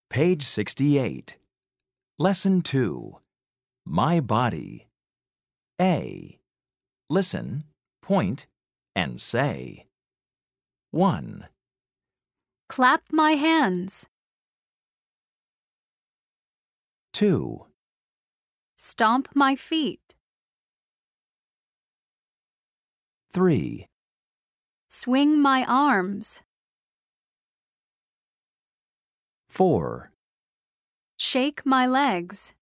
Page 68. Lesson 2. My body. A. Listen, point, and say. 1, Clap my hands. 2, Stomp my feet. 3, Swing my arms. 4, Shake my legs.